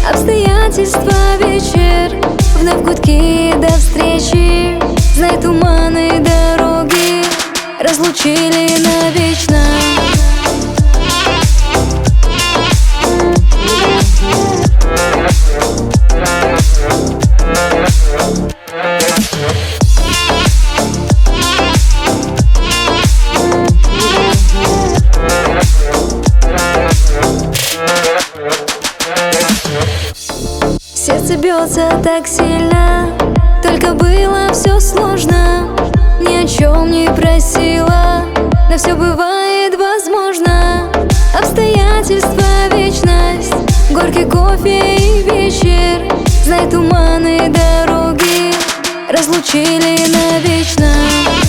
Обстоятельства, вечер, вновь гудки до встречи. Знай, туманы дороги разлучили навечно. Сердце бьется так сильно, только было все сложно. Ни о чем не просила, но все бывает возможно. Обстоятельства, вечность, горький кофе и вечер. Знай, туманы дороги разлучили навечно.